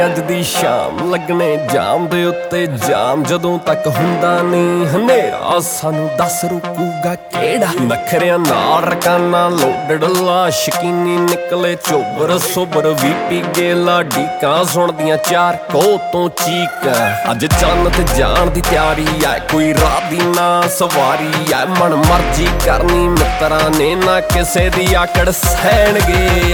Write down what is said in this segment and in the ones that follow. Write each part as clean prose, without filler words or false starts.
ਅੱਜ ਦੀ ਸ਼ਾਮ ਲੱਗਣੇ ਜਾਮ ਦੇ ਉੱਤੇ ਜਾਮ ਜਦੋਂ ਤੱਕ ਹੁੰਦਾ ਨਹੀਂ ਹਨੇਰਾ ਸਾਨੂੰ ਦੱਸ ਰੁਕੂਗਾ ਕਿਹੜਾ ਨਖਰਿਆਂ ਨਾਲ ਰਕਾਨਾ ਲੋਡਡ ਲਾ ਸ਼ਕੀਨੀ ਨਿਕਲੇ ਚੋਬਰ ਸੋਬਰ ਵੀ ਪੀ ਗੇਲਾ ਢੀਕਾਂ ਸੁਣਦੀਆਂ ਚਾਰ ਕੋ ਤੋਂ ਚੀਕਾਂ ਅੱਜ ਚੰਨ ਤੇ ਜਾਣ ਦੀ ਤਿਆਰੀ ਐ ਕੋਈ ਰਾਹ ਦੀ ਨਾ ਸਵਾਰੀ ਐ ਮਨ ਮਰਜੀ ਕਰਨੀ ਮਿੱਤਰਾਂ ਨੇ ਨਾ ਕਿਸੇ ਦੀ ਆਕੜ ਸਹਿਣਗੇ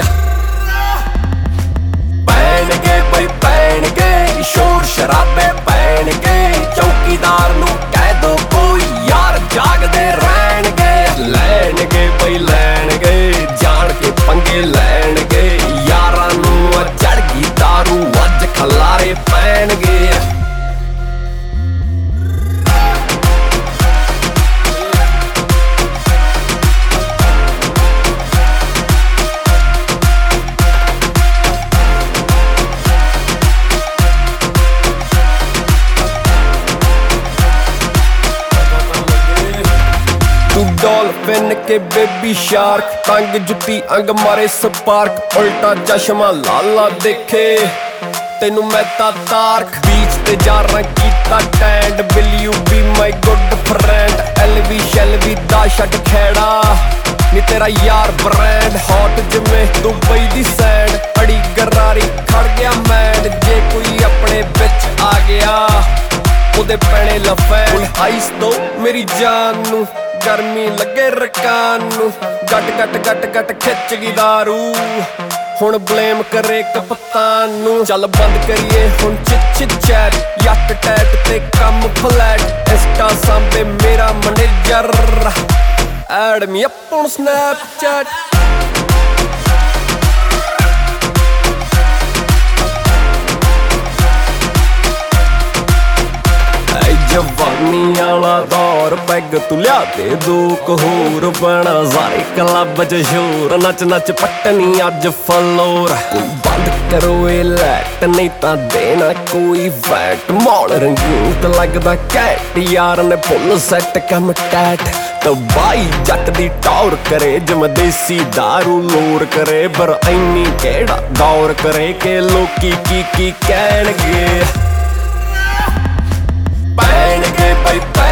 ਪੈਣਗੇ ਬਈ ਪੈਣਗੇ ਸ਼ੋਰ ਸ਼ਰਾਬੇ ਪੈਣਗੇ ਚੌਕੀਦਾਰ ਨੂੰ ਕਹਿ ਦੋ ਕੋਈ ਯਾਰ ਜਾਗਦੇ ਰਹਿਣਗੇ ਲੈਣਗੇ ਬਈ ਲੈਣਗੇ ਜਾਣ ਕੇ ਪੰਗੇ ਲੈਣਗੇ ਯਾਰਾਂ ਨੂੰ ਚੜ ਗਈ ਦਾਰੂ ਅੱਜ ਖਲਾਰੇ ਪੈਣਗੇ ਤੂੰ ਡੋਲਫਿਨ ਕੇ ਬੇਬੀ ਸ਼ਾਰਕ ਤੰਗ ਜੁੱਤੀ ਅੰਗ ਮਾਰੇ ਸਪਾਰਕ ਉਲਟਾ ਚਸ਼ਮਾ ਲਾਲਾ ਦੇਖੇ ਤੈਨੂੰ ਮੈਂ ਤਾਂ ਤਾਰਕ ਬੀਚ ਤੇ ਜਾਰਾਂ ਕੀਤਾ ਟੈਂਡ will you be my good friend ਐਲਵੀ ਸ਼ੈਲਵੀ ਦਾ ਛੱਡ ਖੈੜਾ ਨੀ ਤੇਰਾ ਯਾਰ ਬ੍ਰਾਂਡ ਹੌਟ ਜਿਵੇਂ ਦੁਬਈ ਦੀ ਸੈਂਡ ਅੜੀ ਗਰਾਰੀ ਖੜ ਗਿਆ ਮੈਂਡ ਜੇ ਕੋਈ ਆਪਣੇ ਵਿੱਚ ਆ ਗਿਆ ਉਹਦੇ ਪੈਣੇ ਲਫੈਣ ਆਈਸ ਦੋ ਮੇਰੀ ਜਾਨ ਨੂੰ ਗਰਮੀ ਲੱਗੇ ਰਕਾਨ ਨੂੰ ਗੱਟ ਗੱਟ ਗੱਟ ਗੱਟ ਖਿੱਚ ਗਈ ਦਾਰੂ ਹੁਣ ਬਲੇਮ ਕਰੇ ਕਪਤਾਨ ਨੂੰ ਚੱਲ ਬੰਦ ਕਰੀਏ ਹੁਣ ਚਿੱਚ ਚੈਟ ਯੱਟ ਟੈਟ ਤੇ ਕੰਮ ਫਲੈਟ ਇੰਸਟਾ ਸਾਂਭੇ ਮੇਰਾ manager add me up on Snapchat ਜਵਾਨੀ ਆਲਾ ਦੌਰ ਪੈਗ ਤੂੰ ਲਿਆ ਦੇ ਦੋ ਕਹੋਰ ਬਣਾ ਸਾਰੇ ਕਲੱਬ ਚ ਸ਼ੋਰ ਨੱਚ ਨੱਚ ਪੱਟਣੀ ਅੱਜ ਫਲੋਰ ਕੋਈ ਬੰਦ ਕਰੋ ਇਹ ਲੈਟ ਨਹੀਂ ਤਾਂ ਦੇਣਾ ਕੋਈ ਵੈਟ ਮੌਲ ਰੰਗੀਨ ਤੇ ਲੱਗਦਾ ਕੈਟ ਯਾਰ ਨੇ ਫੁੱਲ ਸੈੱਟ ਕੰਮ ਟੈਟ ਤਬਾਈ ਜੱਟ ਦੀ ਟੌਰ ਕਰੇ ਜਿਵੇਂ ਦੇਸੀ ਦਾਰੂ ਲੋਰ ਕਰੇ ਪਰ ਐਨੀ ਕਿਹੜਾ ਗੌਰ ਕਰੇ ਕਿ ਲੋਕੀ ਕੀ ਕਹਿਣਗੇ ਪੈਣਗੇ ਬਈ